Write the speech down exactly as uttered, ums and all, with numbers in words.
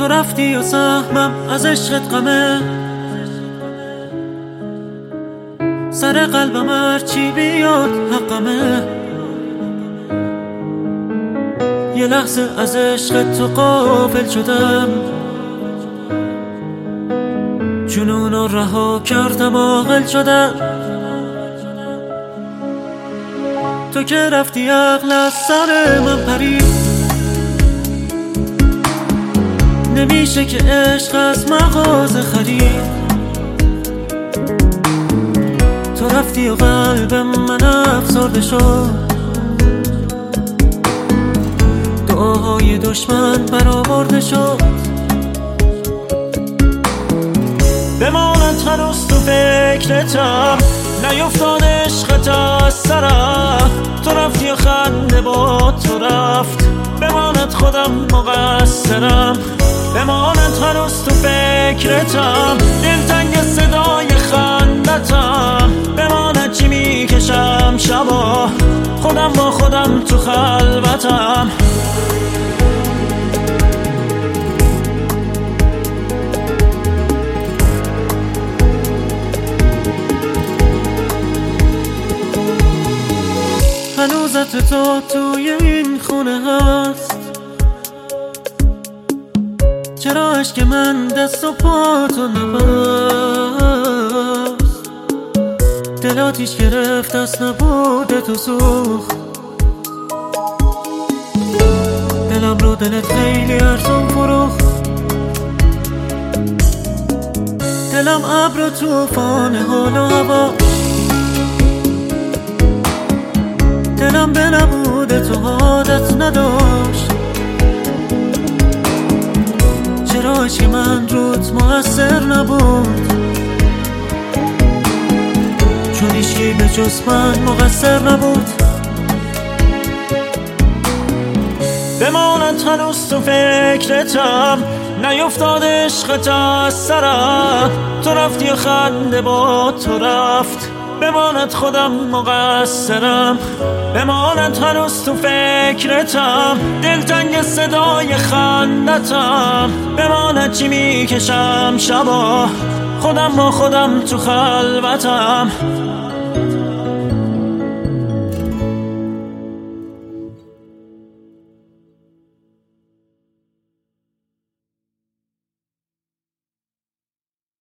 رفتی و سهمم از عشقت غمه، سر قلبم هرچی بیاد حقمه. یه لحظه از عشقت تو غافل شدم، جنون رو رها کردم عاقل شدم. تو که رفتی عقل از سر من پرید، نمیشه که عشق از مغازه خرید. تو رفتی و قلب من افسرده شد، دعاهای دشمن برآورده شد. بماند هنوز تو فکرتم، نیفتاد عشقت از سرم. تو رفتی و خنده با تو رفت، بماند خودم مقصرم. بماند هنوز تو فکرتم، دلتنگ صدای خندتم. بماند چی میکشم شبا، خودم با خودم تو خلوتم. هنوزت تو توی این خونه هست، چرا عشق من دست و پا تو نبست؟ دل آتیش گرفت از نبود تو سوخت، دلم رو دلت خیلی ارزون فروخت. دلم ابر و طوفان حال و هوا، دلم به نبود تو عادت نداشت. چرا عشق من روت مؤثر نبود؟ چون هیچکی به جز من مقصر نبود. بماند هنوز تو فکرتم، نیفتاد عشقت از سرم. تو رفتی و خنده با تو رفت، بماند خودم مقصرم. بماند هنوز تو فکرتم، دلتنگ صدای خندتم. بماند چی میکشم شبا، خودم با خودم تو خلوتم.